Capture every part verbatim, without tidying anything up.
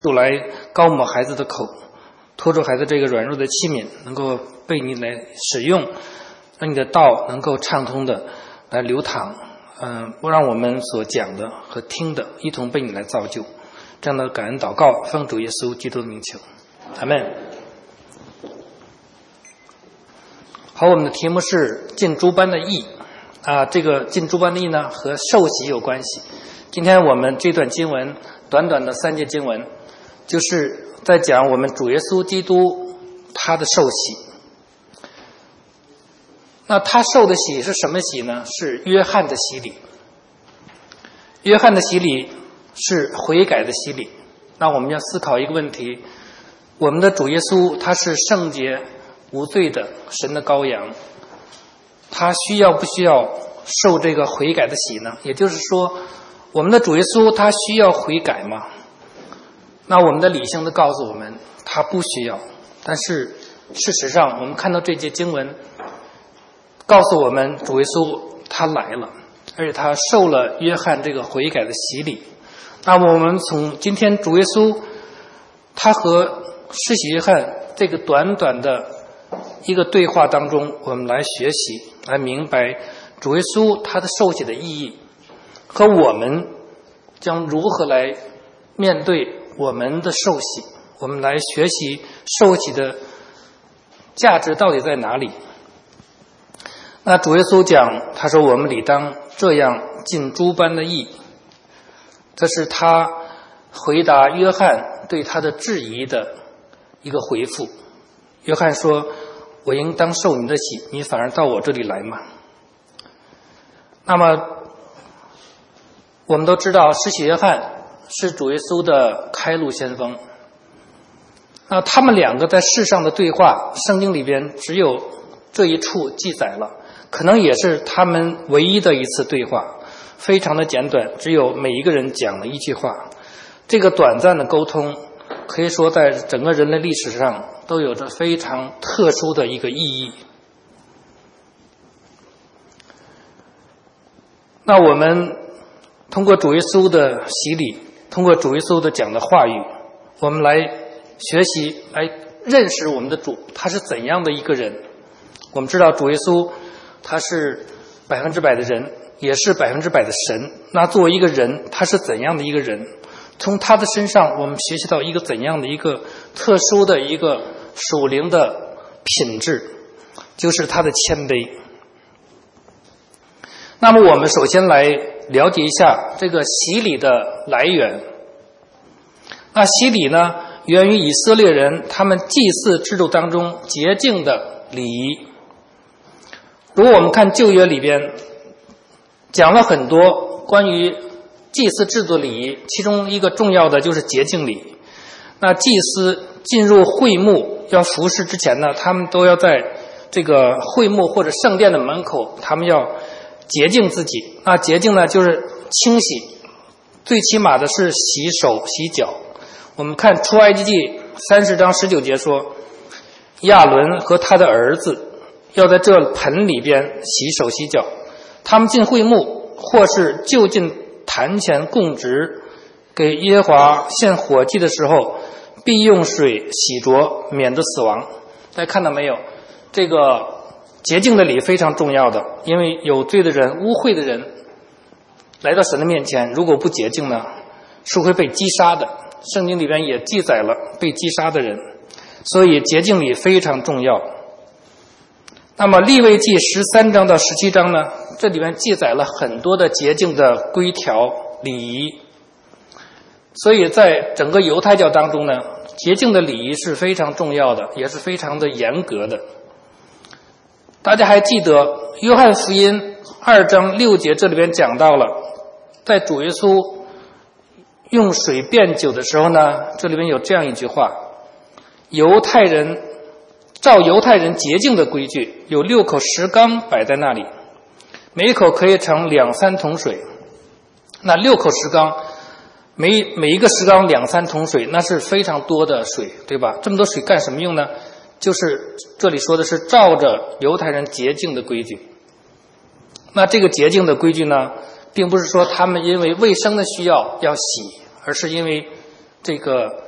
主来膏抹孩子的口，托住孩子这个软弱的器皿，能够被你来使用，让你的道能够畅通的来流淌，嗯，不让我们所讲的和听的一同被你来造就。这样的感恩祷告，奉主耶稣基督的名求，阿们。好，我们的题目是尽诸般的义啊，这个尽诸般的义呢和受洗有关系。今天我们这段经文，短短的三节经文，就是在讲我们主耶稣基督他的受洗。那他受的洗是什么洗呢？是约翰的洗礼。约翰的洗礼是悔改的洗礼。那我们要思考一个问题，我们的主耶稣他是圣洁无罪的神的羔羊，他需要不需要受这个悔改的洗呢？也就是说，我们的主耶稣他需要悔改吗？那我们的理性都告诉我们他不需要，但是事实上我们看到这节经文告诉我们主耶稣他来了，而且他受了约翰这个悔改的洗礼。那么我们从今天主耶稣他和施洗约翰这个短短的一个对话当中，我们来学习，来明白主耶稣他的受洗的意义，和我们将如何来面对我们的受洗，我们来学习受洗的价值到底在哪里。那主耶稣讲，他说我们理当这样尽诸般的义，这是他回答约翰对他的质疑的一个回复。约翰说，我应当受你的洗，你反而到我这里来吗？那么我们都知道施洗约翰是主耶稣的开路先锋，那他们两个在世上的对话，圣经里边只有这一处记载了，可能也是他们唯一的一次对话，非常的简短，只有每一个人讲了一句话。这个短暂的沟通可以说在整个人类历史上都有着非常特殊的一个意义。那我们通过主耶稣的洗礼，通过主耶稣的讲的话语，我们来学习，来认识我们的主他是怎样的一个人。我们知道主耶稣他是百分之百的人，也是百分之百的神。那作为一个人，他是怎样的一个人？从他的身上我们学习到一个怎样的一个特殊的一个属灵的品质，就是他的谦卑。那么我们首先来了解一下这个洗礼的来源。那洗礼呢，源于以色列人他们祭祀制度当中洁净的礼仪。如果我们看旧约里边讲了很多关于祭祀制度礼仪，其中一个重要的就是洁净礼。那祭司进入会幕要服侍之前呢，他们都要在这个会幕或者圣殿的门口，他们要洁净自己。那洁净呢，就是清洗，最起码的是洗手洗脚。我们看出埃及记三十章十九节说，亚伦和他的儿子要在这盆里边洗手洗脚。他们进会幕或是就近坛前供职，给耶和华献火祭的时候，必用水洗濯，免得死亡。大家看到没有？这个洁净的礼非常重要的，因为有罪的人、污秽的人来到神的面前，如果不洁净呢，是会被击杀的。圣经里边也记载了被击杀的人，所以洁净礼非常重要。那么利未记十三章到十七章呢，这里面记载了很多的洁净的规条礼仪。所以在整个犹太教当中呢，洁净的礼仪是非常重要的，也是非常的严格的。大家还记得约翰福音二章六节，这里边讲到了，在主耶稣用水变酒的时候呢，这里边有这样一句话，犹太人照犹太人洁净的规矩，有六口石缸摆在那里，每一口可以盛两三桶水。那六口石缸，每每一个石缸两三桶水，那是非常多的水，对吧？这么多水干什么用呢？就是这里说的是照着犹太人洁净的规矩。那这个洁净的规矩呢，并不是说他们因为卫生的需要要洗，而是因为这个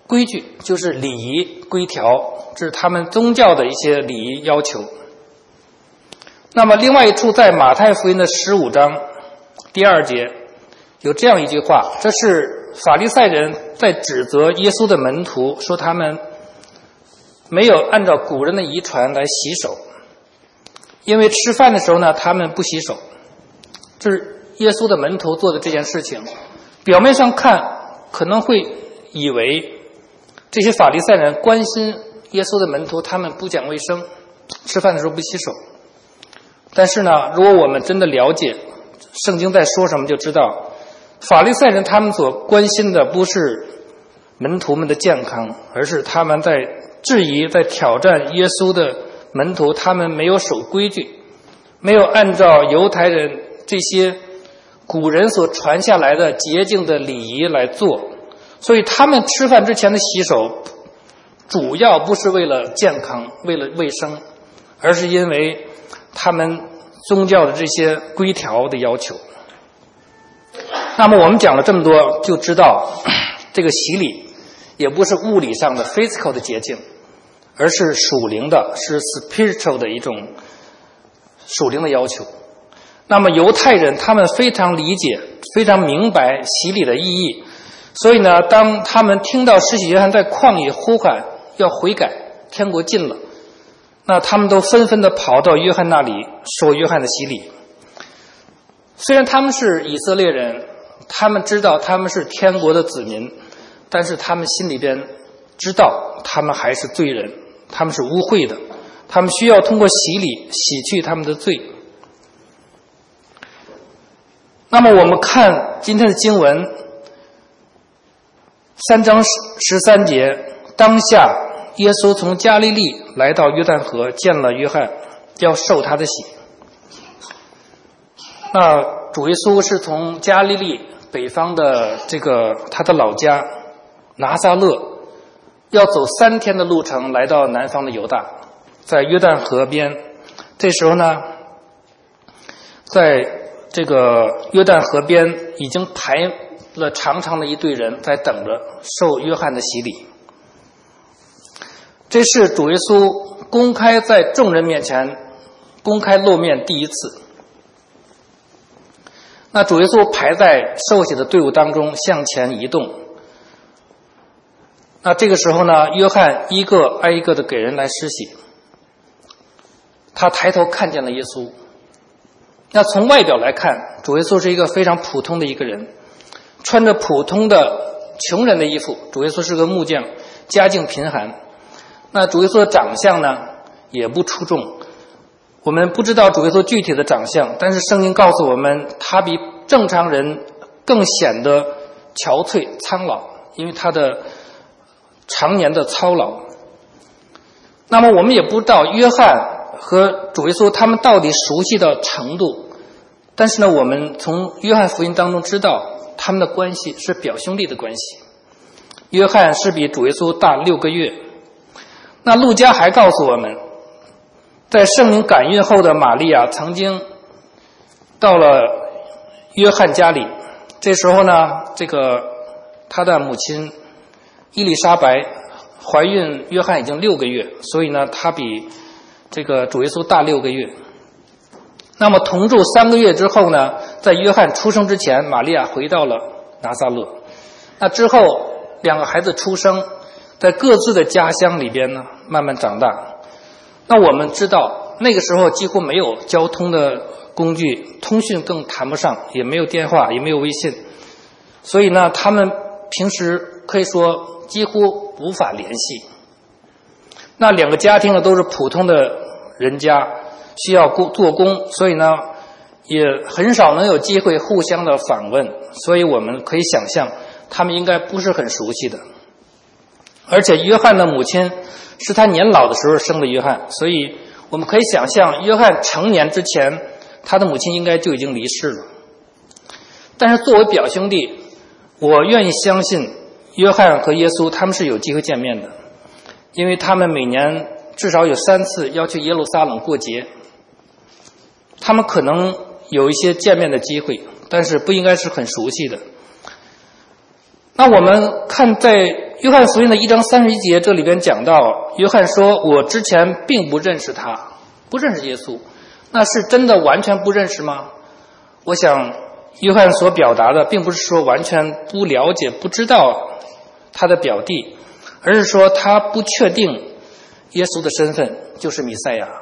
规矩，就是礼仪规条，这是他们宗教的一些礼仪要求。那么另外一处在马太福音的十五章第二节有这样一句话，这是法利赛人在指责耶稣的门徒，说他们没有按照古人的遗传来洗手，因为吃饭的时候呢他们不洗手。这是耶稣的门徒做的这件事情，表面上看可能会以为这些法利赛人关心耶稣的门徒他们不讲卫生，吃饭的时候不洗手。但是呢，如果我们真的了解圣经在说什么，就知道法利赛人他们所关心的不是门徒们的健康，而是他们在质疑在挑战耶稣的门徒，他们没有守规矩，没有按照犹太人这些古人所传下来的洁净的礼仪来做。所以他们吃饭之前的洗手主要不是为了健康，为了卫生，而是因为他们宗教的这些规条的要求。那么我们讲了这么多，就知道这个洗礼也不是物理上的 physical 的洁净，而是属灵的，是 spiritual 的一种属灵的要求。那么犹太人他们非常理解，非常明白洗礼的意义，所以呢，当他们听到施洗约翰在旷野呼喊要悔改，天国近了，那他们都纷纷的跑到约翰那里受约翰的洗礼。虽然他们是以色列人，他们知道他们是天国的子民，但是他们心里边知道他们还是罪人，他们是污秽的，他们需要通过洗礼洗去他们的罪。那么我们看今天的经文三章十三节，当下耶稣从加利利来到约旦河，见了约翰，要受他的洗。那主耶稣是从加利利北方的这个他的老家拿撒勒，要走三天的路程来到南方的犹大，在约旦河边。这时候呢，在这个约旦河边已经排了长长的一队人在等着受约翰的洗礼。这是主耶稣公开在众人面前公开露面第一次。那主耶稣排在受洗的队伍当中向前移动。那这个时候呢，约翰一个挨一个的给人来施洗。他抬头看见了耶稣。那从外表来看，主耶稣是一个非常普通的一个人，穿着普通的穷人的衣服。主耶稣是个木匠，家境贫寒。那主耶稣的长相呢也不出众，我们不知道主耶稣具体的长相，但是圣经告诉我们他比正常人更显得憔悴苍老，因为他的常年的操劳。那么我们也不知道约翰和主耶稣他们到底熟悉的程度，但是呢，我们从约翰福音当中知道他们的关系是表兄弟的关系。约翰是比主耶稣大六个月。那路加还告诉我们，在圣灵感孕后的玛利亚曾经到了约翰家里，这时候呢，这个他的母亲伊丽莎白怀孕约翰已经六个月，所以呢，他比这个主耶稣大六个月。那么同住三个月之后呢，在约翰出生之前，玛利亚回到了拿撒勒。那之后两个孩子出生，在各自的家乡里边呢慢慢长大。那我们知道那个时候几乎没有交通的工具，通讯更谈不上，也没有电话，也没有微信，所以呢他们平时可以说几乎无法联系。那两个家庭呢都是普通的人家，需要做工，所以呢也很少能有机会互相的访问，所以我们可以想象他们应该不是很熟悉的。而且约翰的母亲是他年老的时候生的约翰，所以我们可以想象约翰成年之前他的母亲应该就已经离世了。但是作为表兄弟，我愿意相信约翰和耶稣他们是有机会见面的，因为他们每年至少有三次要去耶路撒冷过节，他们可能有一些见面的机会，但是不应该是很熟悉的。那我们看在约翰福音的一章三十一节，这里边讲到，约翰说：“我之前并不认识他，不认识耶稣。”那是真的完全不认识吗？我想，约翰所表达的，并不是说完全不了解、不知道他的表弟，而是说他不确定耶稣的身份就是弥赛亚。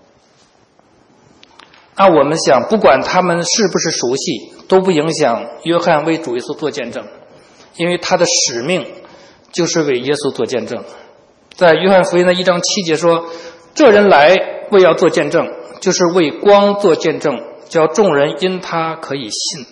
那我们想，不管他们是不是熟悉，都不影响约翰为主耶稣做见证，因为他的使命就是为耶稣做见证。在约翰福音的一章七节说：“这人来为要做见证，就是为光做见证，叫众人因他可以信。”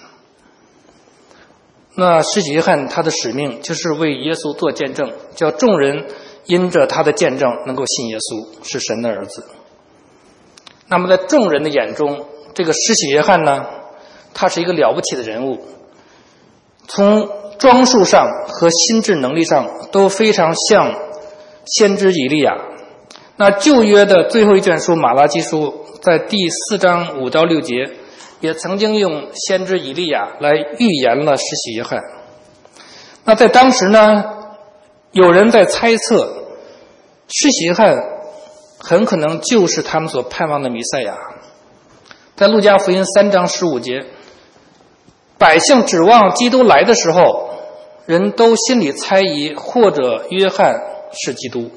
那施洗约翰他的使命就是为耶稣做见证，叫众人因着他的见证能够信耶稣是神的儿子。那么在众人的眼中，这个施洗约翰呢，他是一个了不起的人物，从装束上和心智能力上都非常像先知以利亚。那旧约的最后一卷书马拉基书在第四章五到六节也曾经用先知以利亚来预言了施洗约翰。那在当时呢，有人在猜测施洗约翰很可能就是他们所盼望的弥赛亚。在路加福音三章十五节，百姓指望基督来的时候，人都心里猜疑，或者约翰是基督。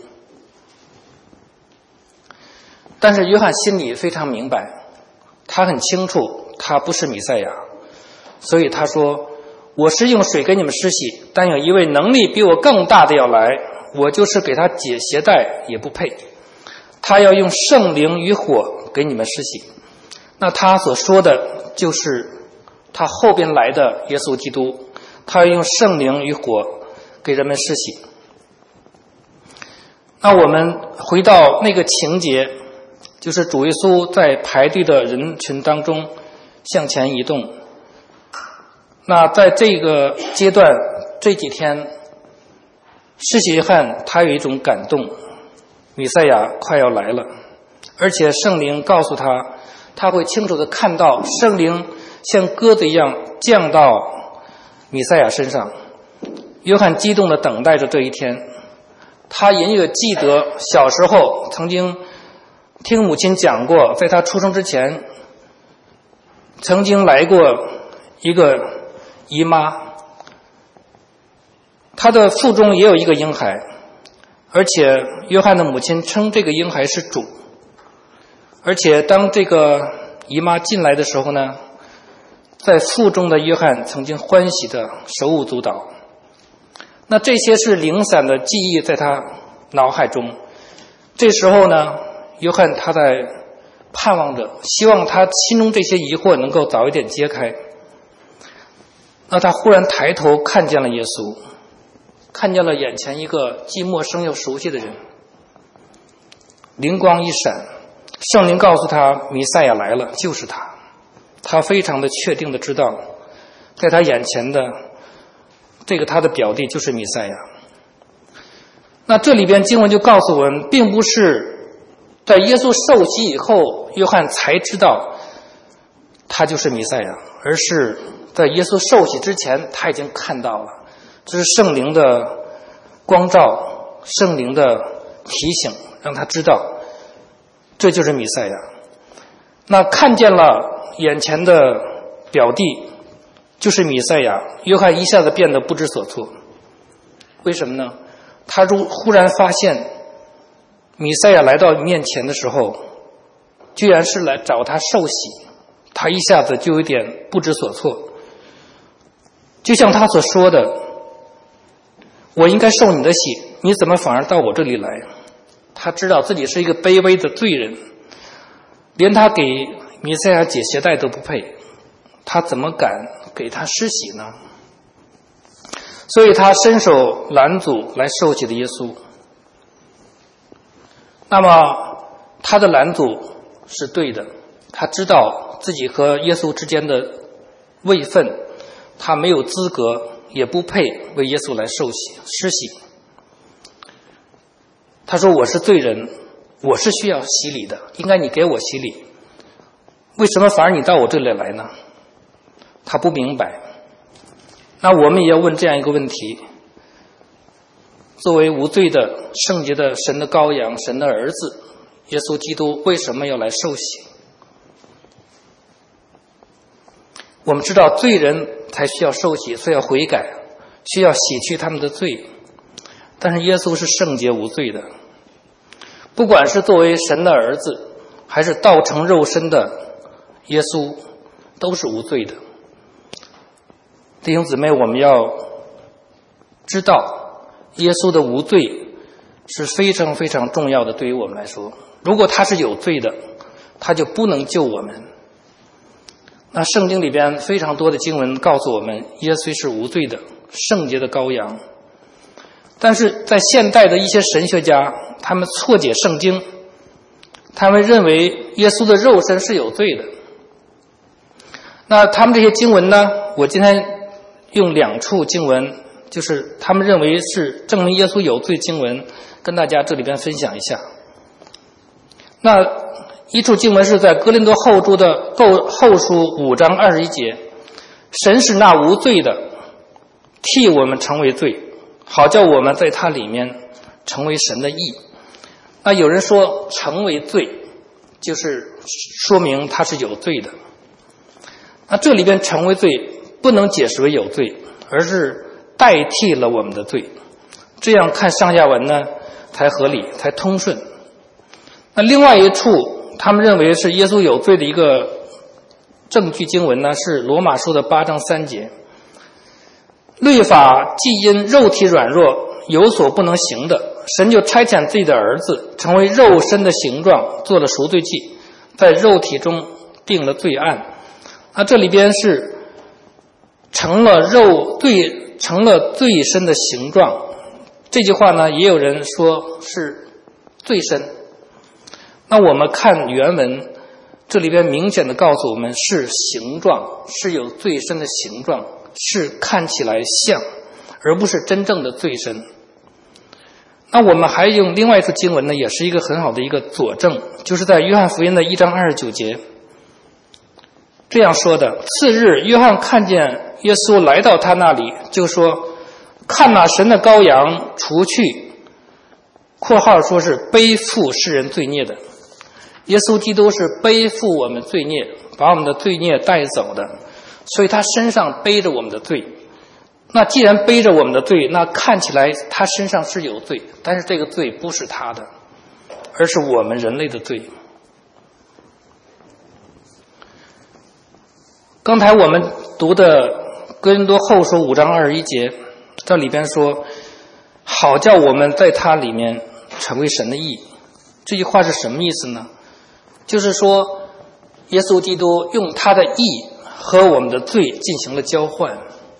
但是约翰心里非常明白，他很清楚他不是弥赛亚，所以他说：“我是用水给你们施洗，但有一位能力比我更大的要来，我就是给他解鞋带也不配。他要用圣灵与火给你们施洗。”那他所说的就是他后边来的耶稣基督，他要用圣灵与火给人们施洗。那我们回到那个情节，就是主耶稣在排队的人群当中向前移动。那在这个阶段，这几天，施洗约翰他有一种感动，弥赛亚快要来了，而且圣灵告诉他，他会清楚地看到圣灵像鸽子一样降到弥赛亚身上。约翰激动地等待着这一天。他隐约记得小时候曾经听母亲讲过，在他出生之前曾经来过一个姨妈，他的腹中也有一个婴孩，而且约翰的母亲称这个婴孩是主。而且当这个姨妈进来的时候呢，在腹中的约翰曾经欢喜的手舞足蹈。那这些是零散的记忆在他脑海中。这时候呢，约翰他在盼望着，希望他心中这些疑惑能够早一点揭开。那他忽然抬头看见了耶稣，看见了眼前一个既陌生又熟悉的人。灵光一闪，圣灵告诉他弥赛亚来了，就是他。他非常的确定的知道，在他眼前的这个他的表弟就是弥赛亚。那这里边经文就告诉我们，并不是在耶稣受洗以后约翰才知道他就是弥赛亚，而是在耶稣受洗之前他已经看到了。这是圣灵的光照，圣灵的提醒，让他知道这就是弥赛亚。那看见了眼前的表弟就是弥赛亚，约翰一下子变得不知所措。为什么呢？他忽然发现弥赛亚来到面前的时候，居然是来找他受洗，他一下子就有点不知所措。就像他所说的，我应该受你的洗，你怎么反而到我这里来？他知道自己是一个卑微的罪人，连他给弥赛亚解鞋带都不配，他怎么敢给他施洗呢？所以他伸手拦阻来受洗的耶稣。那么他的拦阻是对的，他知道自己和耶稣之间的位分，他没有资格也不配为耶稣来受洗施洗。他说，我是罪人，我是需要洗礼的，应该你给我洗礼，为什么反而你到我这里来呢？他不明白。那我们也要问这样一个问题， 作为无罪的圣洁的神的羔羊，神的儿子耶稣基督为什么要来受洗？我们知道罪人才需要受洗，所以要悔改，需要洗去他们的罪。但是耶稣是圣洁无罪的，不管是作为神的儿子还是道成肉身的耶稣，都是无罪的。弟兄姊妹，我们要知道耶稣的无罪是非常非常重要的，对于我们来说，如果他是有罪的，他就不能救我们。那圣经里边非常多的经文告诉我们，耶稣是无罪的圣洁的羔羊。但是在现代的一些神学家，他们错解圣经，他们认为耶稣的肉身是有罪的。那他们这些经文呢，我今天用两处经文，就是他们认为是证明耶稣有罪经文，跟大家这里边分享一下。那一处经文是在哥林多后书的后书五章二十一节，神使那无罪的替我们成为罪，好叫我们在他里面成为神的义。那有人说成为罪就是说明他是有罪的，那这里边成为罪不能解释为有罪，而是代替了我们的罪，这样看上下文呢才合理，才通顺。那另外一处他们认为是耶稣有罪的一个证据经文呢，是罗马书的八章三节，律法既因肉体软弱有所不能行的，神就差遣自己的儿子成为肉身的形状，做了赎罪祭，在肉体中定了罪案。那这里边是成了肉罪，成了罪身的形状，这句话呢也有人说是罪身。那我们看原文，这里边明显的告诉我们是形状，是有罪身的形状，是看起来像，而不是真正的罪身。那我们还用另外一处经文呢，也是一个很好的一个佐证，就是在约翰福音的一章二十九节这样说的：次日约翰看见耶稣来到他那里，就说，看那神的羔羊，除去括号说是背负世人罪孽的。耶稣基督是背负我们罪孽，把我们的罪孽带走的，所以他身上背着我们的罪。那既然背着我们的罪，那看起来他身上是有罪，但是这个罪不是他的，而是我们人类的罪。刚才我们读的哥林多后书五章二十一节，这里边说，好叫我们在他里面成为神的义。这句话是什么意思呢？就是说耶稣基督用他的义和我们的罪进行了交换。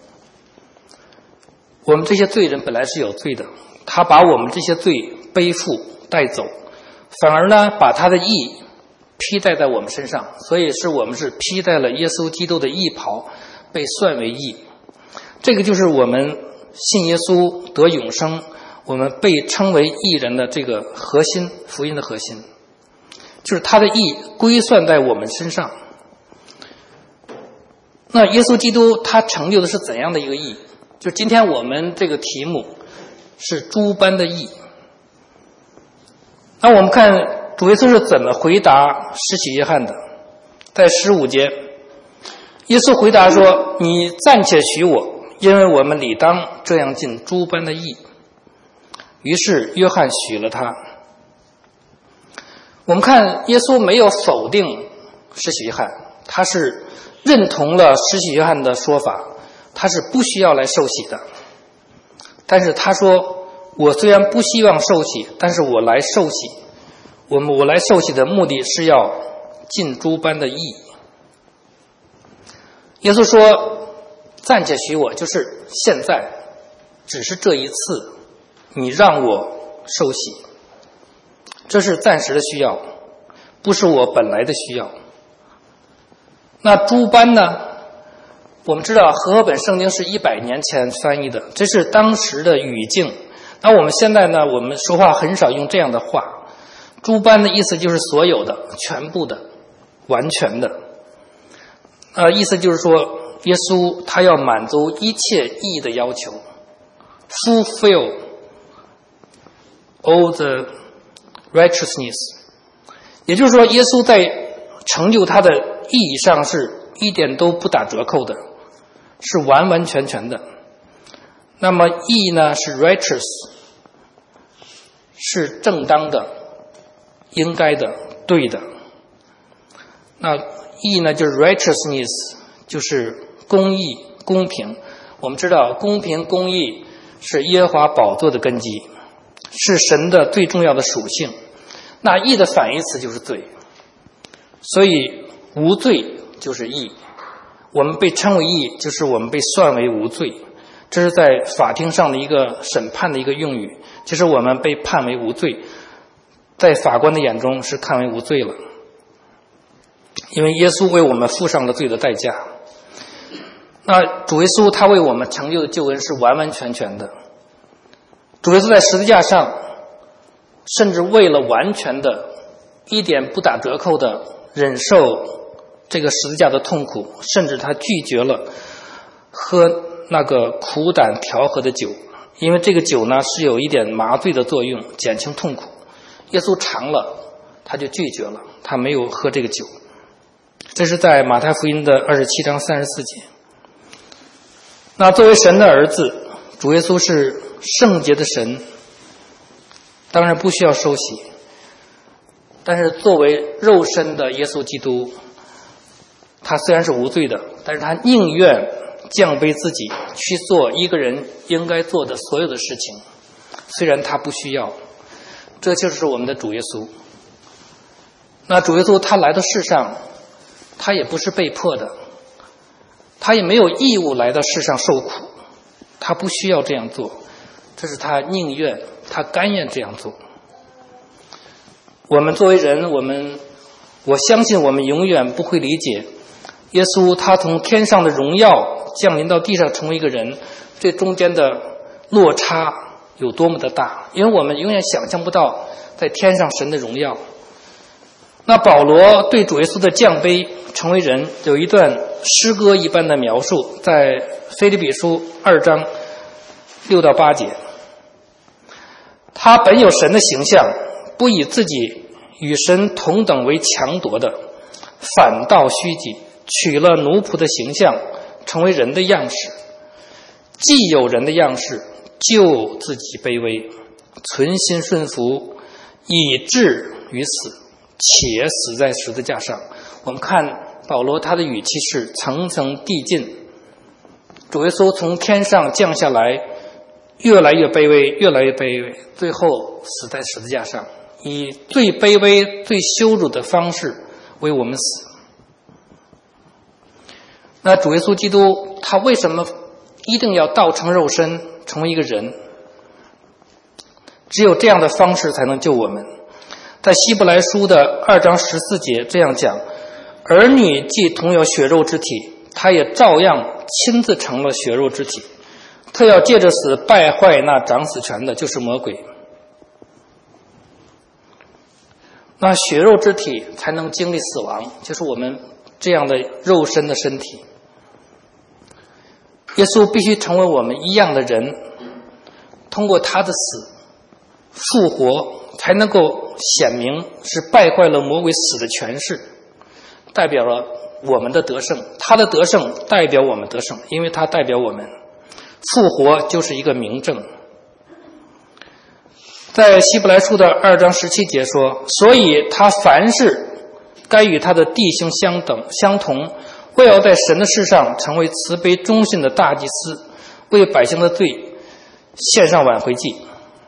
我们这些罪人本来是有罪的，他把我们这些罪背负带走，反而呢把他的义披戴在我们身上，所以是我们是披戴了耶稣基督的义袍，被算为义。这个就是我们信耶稣得永生，我们被称为义人的这个核心，福音的核心，就是他的义归算在我们身上。那耶稣基督他成就的是怎样的一个义？就今天我们这个题目是诸般的义。那我们看主耶稣是怎么回答施洗约翰的。在十五节，耶稣回答说，你暂且许我，因为我们理当这样尽诸般的义。于是约翰许了他。我们看耶稣没有否定施洗约翰，他是认同了施洗约翰的说法，他是不需要来受洗的。但是他说，我虽然不希望受洗，但是我来受洗，我们我来受洗的目的是要尽诸般的义。耶稣说，暂且许我，就是现在，只是这一次，你让我受洗，这是暂时的需要，不是我本来的需要。那诸般呢？我们知道和合本圣经是一百年前翻译的，这是当时的语境。那我们现在呢，我们说话很少用这样的话。诸般的意思就是所有的、全部的、完全的。呃，意思就是说，耶稣他要满足一切义的要求 ，fulfill all the righteousness， 也就是说，耶稣在成就他的意义上是一点都不打折扣的，是完完全全的。那么义呢是 righteous， 是正当的、应该的、对的。那义呢就是 righteousness， 就是公义、公平。我们知道公平、公义是耶和华宝座的根基，是神的最重要的属性。那义的反义词就是罪，所以无罪就是义。我们被称为义，就是我们被算为无罪。这是在法庭上的一个审判的一个用语，就是我们被判为无罪，在法官的眼中是看为无罪了，因为耶稣为我们付上了罪的代价。那主耶稣他为我们成就的救恩是完完全全的。主耶稣在十字架上，甚至为了完全的、一点不打折扣的忍受这个十字架的痛苦，甚至他拒绝了喝那个苦胆调和的酒，因为这个酒呢是有一点麻醉的作用，减轻痛苦。耶稣尝了，他就拒绝了，他没有喝这个酒。这是在马太福音的二十七章三十四节。那作为神的儿子，主耶稣是圣洁的神，当然不需要受洗。但是作为肉身的耶稣基督，他虽然是无罪的，但是他宁愿降卑自己，去做一个人应该做的所有的事情，虽然他不需要。这就是我们的主耶稣。那主耶稣他来到世上，他也不是被迫的，他也没有义务来到世上受苦，他不需要这样做，这是他宁愿，他甘愿这样做。我们作为人，我们我相信我们永远不会理解耶稣他从天上的荣耀降临到地上成为一个人，这中间的落差有多么的大，因为我们永远想象不到在天上神的荣耀。那保罗对主耶稣的降卑成为人有一段诗歌一般的描述，在腓立比书二章六到八节。他本有神的形象，不以自己与神同等为强夺的，反倒虚己，取了奴仆的形象，成为人的样式。既有人的样式，就自己卑微，存心顺服，以至于死，且死在十字架上。我们看保罗他的语气是层层递进，主耶稣从天上降下来，越来越卑微，越来越卑微，最后死在十字架上，以最卑微、最羞辱的方式为我们死。那主耶稣基督他为什么一定要道成肉身，成为一个人？只有这样的方式才能救我们。在希伯来书的二章十四节这样讲：儿女既同有血肉之体，他也照样亲自成了血肉之体，特要借着死败坏那掌死权的，就是魔鬼。那血肉之体才能经历死亡，就是我们这样的肉身的身体。耶稣必须成为我们一样的人，通过他的死复活，才能够显明是败坏了魔鬼死的权势，代表了我们的得胜。他的得胜代表我们得胜，因为他代表我们。复活就是一个明证。在希伯来书的二章十七节说：所以他凡事该与他的弟兄相等相同，为要在神的事上成为慈悲忠信的大祭司，为百姓的罪献上挽回祭。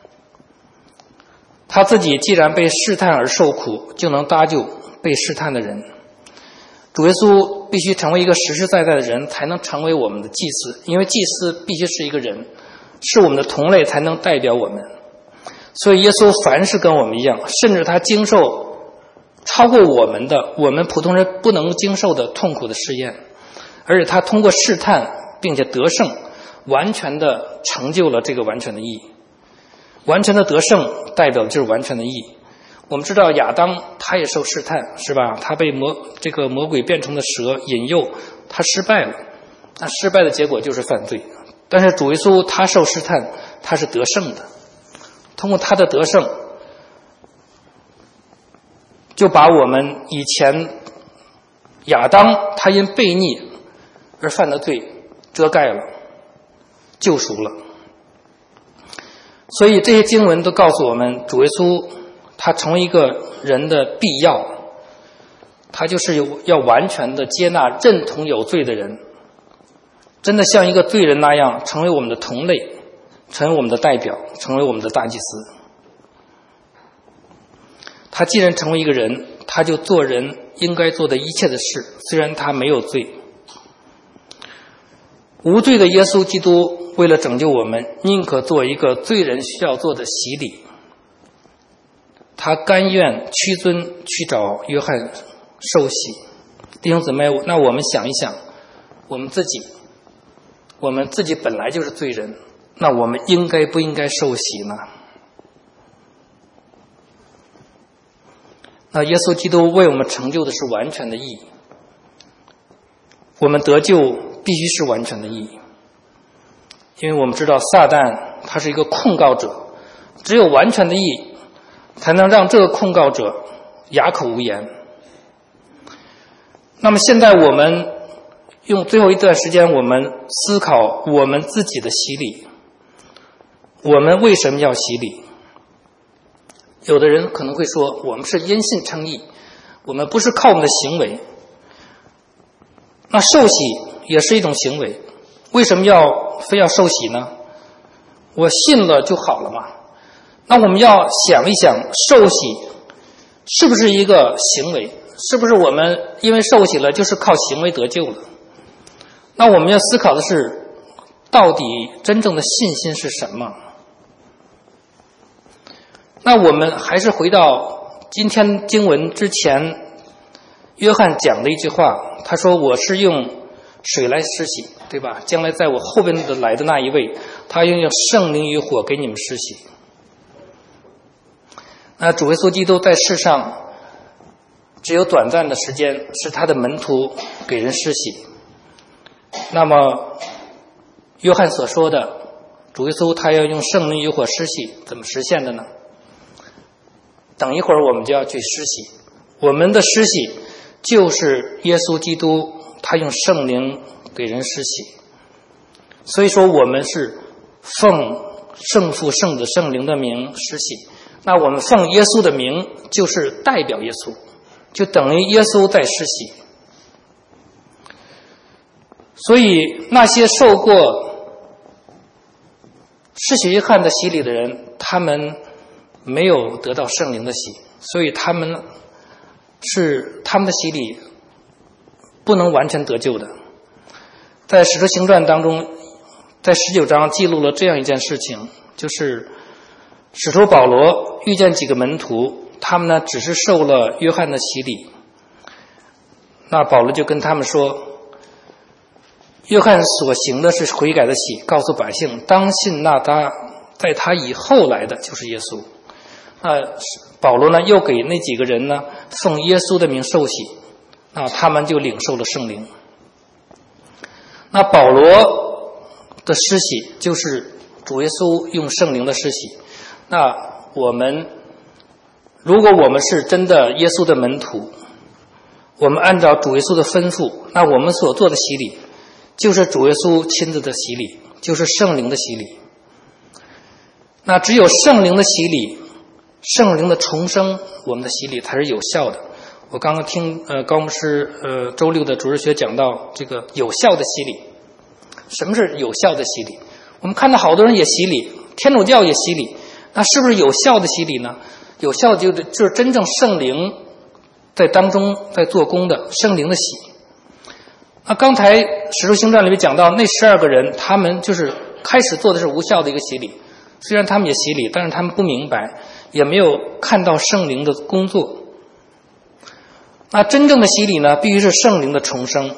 他自己既然被试探而受苦，就能搭救被试探的人。主耶稣必须成为一个实实在在的人，才能成为我们的祭司，因为祭司必须是一个人，是我们的同类，才能代表我们。所以耶稣凡是跟我们一样，甚至他经受超过我们的我们普通人不能经受的痛苦的试验，而且他通过试探并且得胜，完全的成就了这个完全的义。完全的得胜代表的就是完全的义。我们知道亚当他也受试探，是吧？他被魔这个魔鬼变成的蛇引诱，他失败了，那失败的结果就是犯罪。但是主耶稣他受试探，他是得胜的。 通过他的得胜，就把我们以前亚当他因悖逆而犯的罪遮盖了，救赎了。所以这些经文都告诉我们，主耶稣他成为一个人的必要，他就是有要完全的接纳认同有罪的人，真的像一个罪人那样成为我们的同类，成为我们的代表，成为我们的大祭司。他既然成为一个人，他就做人应该做的一切的事，虽然他没有罪。无罪的耶稣基督为了拯救我们，宁可做一个罪人需要做的洗礼，他甘愿屈尊去找约翰受洗。弟兄姊妹，那我们想一想，我们自己我们自己本来就是罪人，那我们应该不应该受洗呢？那耶稣基督为我们成就的是完全的义，我们得救必须是完全的义，因为我们知道撒旦他是一个控告者，只有完全的义才能让这个控告者哑口无言。那么现在我们用最后一段时间，我们思考我们自己的洗礼，我们为什么要洗礼？有的人可能会说，我们是因信称义，我们不是靠我们的行为。那受洗也是一种行为，为什么要非要受洗呢？我信了就好了嘛。那我们要想一想，受洗是不是一个行为？是不是我们因为受洗了就是靠行为得救了？那我们要思考的是，到底真正的信心是什么？那我们还是回到今天经文之前，约翰讲的一句话，他说我是用水来施洗，对吧？将来在我后边的来的那一位，他用用圣灵与火给你们施洗。那主耶稣基督在世上只有短暂的时间，是他的门徒给人施洗。那么约翰所说的主耶稣他要用圣灵与火施洗，怎么实现的呢？等一会儿我们就要去施洗，我们的施洗就是耶稣基督他用圣灵给人施洗。所以说我们是奉圣父圣子圣灵的名施洗，那我们奉耶稣的名就是代表耶稣，就等于耶稣在施洗。所以那些受过施洗约翰的洗礼的人，他们没有得到圣灵的洗，所以他们是他们的洗礼不能完全得救的。在使徒行传当中，在十九章记录了这样一件事情，就是使徒保罗遇见几个门徒，他们呢只是受了约翰的洗礼，那保罗就跟他们说，约翰所行的是悔改的洗，告诉百姓当信那他在他以后来的就是耶稣。那保罗呢又给那几个人呢奉耶稣的名受洗，那他们就领受了圣灵。那保罗的施洗就是主耶稣用圣灵的施洗。那我们如果我们是真的耶稣的门徒，我们按照主耶稣的吩咐，那我们所做的洗礼就是主耶稣亲自的洗礼，就是圣灵的洗礼。那只有圣灵的洗礼，圣灵的重生，我们的洗礼才是有效的。我刚刚听呃高牧师呃周六的主日学讲到这个有效的洗礼。什么是有效的洗礼？我们看到好多人也洗礼，天主教也洗礼，那是不是有效的洗礼呢？有效的就是就是真正圣灵在当中在做工的圣灵的洗。那刚才使徒行传里面讲到那十二个人，他们就是开始做的是无效的一个洗礼，虽然他们也洗礼，但是他们不明白，也没有看到圣灵的工作。那真正的洗礼呢，必须是圣灵的重生。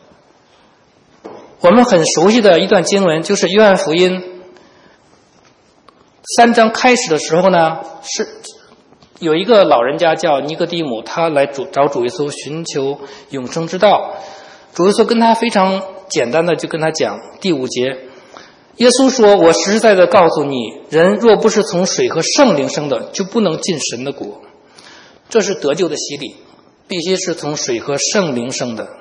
我们很熟悉的一段经文就是约翰福音三章开始的时候呢，是有一个老人家叫尼哥底母，他来主找主耶稣寻求永生之道。主耶稣跟他非常简单的就跟他讲，第五节， 耶稣说，我实在的告诉你，人若不是从水和圣灵生的，就不能进神的国。这是得救的洗礼，必须是从水和圣灵生的。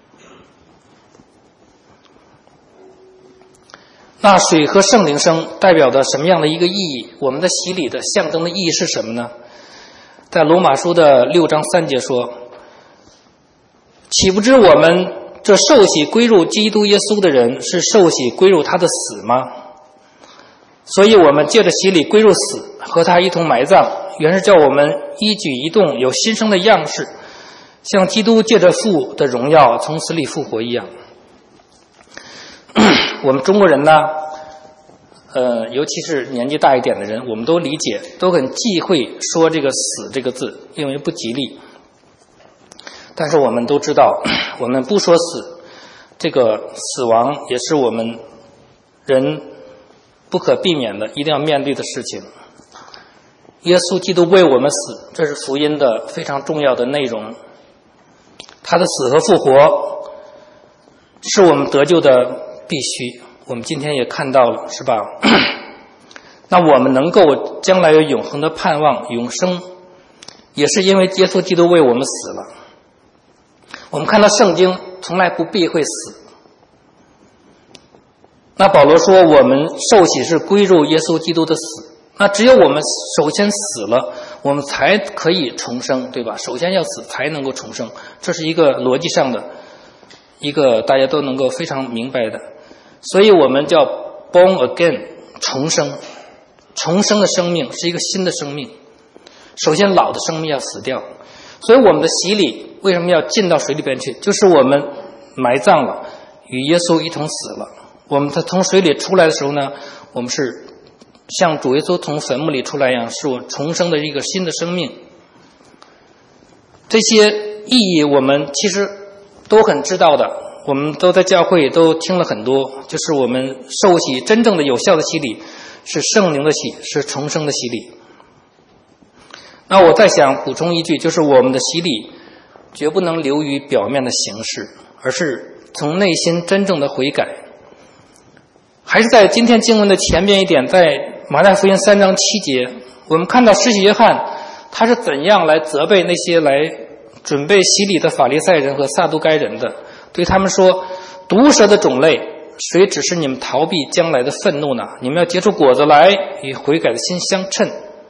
那水和圣灵生代表的什么样的一个意义？我们的洗礼的象征的意义是什么呢？在罗马书的六章三节说，岂不知我们这受洗归入基督耶稣的人，是受洗归入他的死吗？所以我们借着洗礼归入死，和他一同埋葬，原是叫我们一举一动有新生的样式，像基督借着父的荣耀从死里复活一样。我们中国人呢，呃，尤其是年纪大一点的人，我们都理解，都很忌讳说这个死这个字，因为不吉利。但是我们都知道，我们不说死，这个死亡也是我们人不可避免的，一定要面对的事情。耶稣基督为我们死，这是福音的非常重要的内容。他的死和复活是我们得救的必须，我们今天也看到了，是吧？那我们能够将来有永恒的盼望，永生，也是因为耶稣基督为我们死了。我们看到圣经从来不避讳死。那保罗说，我们受洗是归入耶稣基督的死。那只有我们首先死了，我们才可以重生，对吧？首先要死才能够重生，这是一个逻辑上的一个大家都能够非常明白的。所以我们叫 born again， 重生。重生的生命是一个新的生命，首先老的生命要死掉。所以我们的洗礼为什么要进到水里边去？就是我们埋葬了，与耶稣一同死了。我们从水里出来的时候呢，我们是像主耶稣从坟墓里出来一样，是我重生的一个新的生命。这些意义我们其实都很知道的，我们都在教会都听了很多，就是我们受洗真正的有效的洗礼是圣灵的洗，是重生的洗礼。那我再想补充一句，就是我们的洗礼绝不能流于表面的形式，而是从内心真正的悔改。还是在今天经文的前边一点，在马太福音三章七节，我们看到施洗约翰他是怎样来责备那些来准备洗礼的法利赛人和撒都该人的，对他们说，毒蛇的种类，谁指示你们逃避将来的愤怒呢？你们要结出果子来，与悔改的心相称。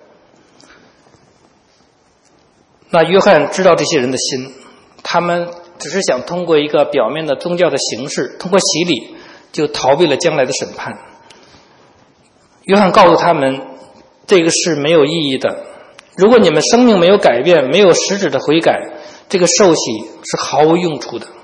那约翰知道这些人的心，他们只是想通过一个表面的宗教的形式，通过洗礼就逃避了将来的审判。约翰告诉他们，这个是没有意义的，如果你们生命没有改变，没有实质的悔改，这个受洗是毫无用处的。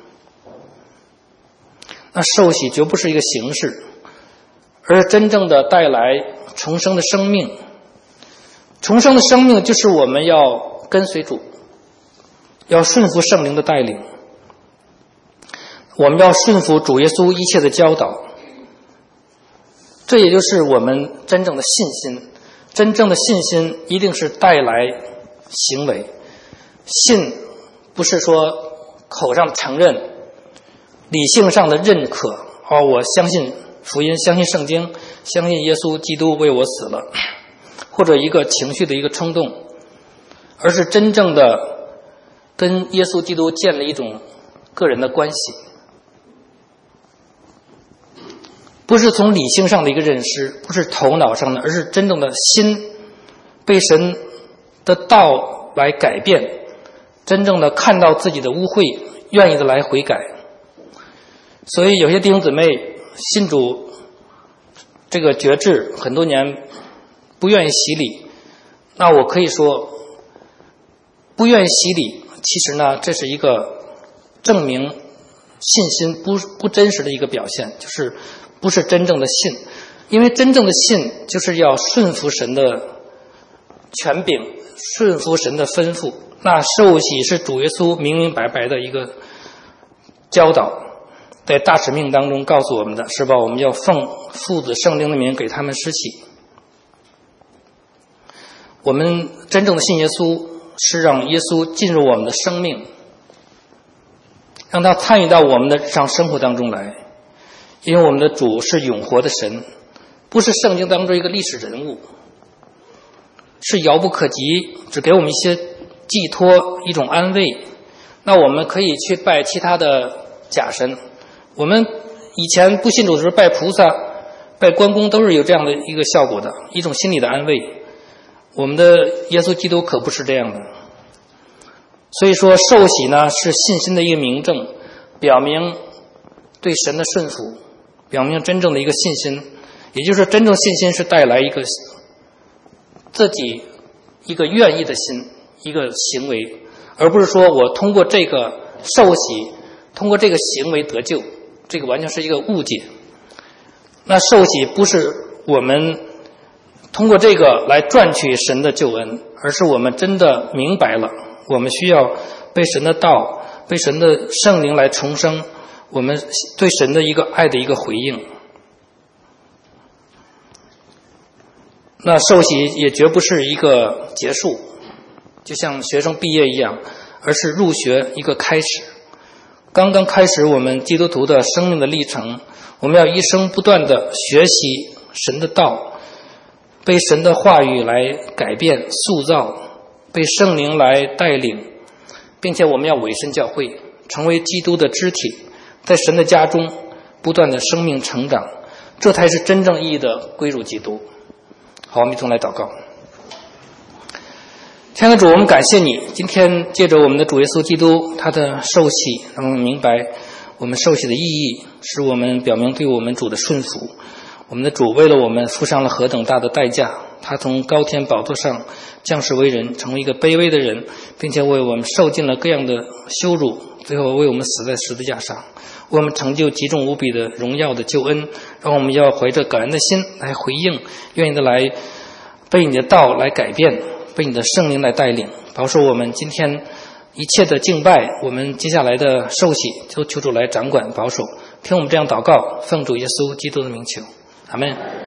那受洗绝不是一个形式，而是真正的带来重生的生命。重生的生命就是我们要跟随主，要顺服圣灵的带领，我们要顺服主耶稣一切的教导。这也就是我们真正的信心。真正的信心一定是带来行为，信不是说口上承认，理性上的认可，哦，我相信福音，相信圣经，相信耶稣基督为我死了，或者一个情绪的一个冲动，而是真正的跟耶稣基督建立一种个人的关系，不是从理性上的一个认识，不是头脑上的，而是真正的心被神的道来改变，真正的看到自己的污秽，愿意的来悔改。所以有些弟兄姊妹信主这个决志很多年，不愿意洗礼，那我可以说，不愿意洗礼，其实呢，这是一个证明信心不不真实的一个表现，就是不是真正的信。因为真正的信就是要顺服神的权柄，顺服神的吩咐。那受洗是主耶稣明明白白的一个教导，在大使命当中告诉我们的，是吧？我们要奉父子圣灵的名给他们施洗。我们真正的信耶稣是让耶稣进入我们的生命，让他参与到我们的日常生活当中来。 因为我们的主是永活的神，不是圣经当中一个历史人物，是遥不可及，只给我们一些寄托，一种安慰。那我们可以去拜其他的假神，我们以前不信主的时候拜菩萨、拜关公都是有这样的一个效果的，一种心理的安慰。我们的耶稣基督可不是这样的。所以说受洗呢是信心的一个明证，表明对神的顺服，表明真正的一个信心。也就是真正信心是带来一个自己一个愿意的心，一个行为，而不是说我通过这个受洗，通过这个行为得救，这个完全是一个误解。那受洗不是我们通过这个来赚取神的救恩，而是我们真的明白了，我们需要被神的道、被神的圣灵来重生，我们对神的一个爱的一个回应。那受洗也绝不是一个结束，就像学生毕业一样，而是入学一个开始。刚刚开始我们基督徒的生命的历程，我们要一生不断的学习神的道，被神的话语来改变塑造，被圣灵来带领，并且我们要委身教会，成为基督的肢体，在神的家中不断的生命成长，这才是真正意义的归入基督。好，我们一同来祷告。天父主，我们感谢你，今天借着我们的主耶稣基督他的受洗，让我们明白我们受洗的意义，使我们表明对我们主的顺服。我们的主为了我们付上了何等大的代价，他从高天宝座上降世为人，成为一个卑微的人，并且为我们受尽了各样的羞辱，最后为我们死在十字架上，为我们成就极重无比的荣耀的救恩。让我们要怀着感恩的心来回应，愿意的来被你的道来改变，被你的圣灵来带领，保守我们今天一切的敬拜，我们接下来的受洗都求主来掌管保守。听我们这样祷告，奉主耶稣基督的名求，阿们。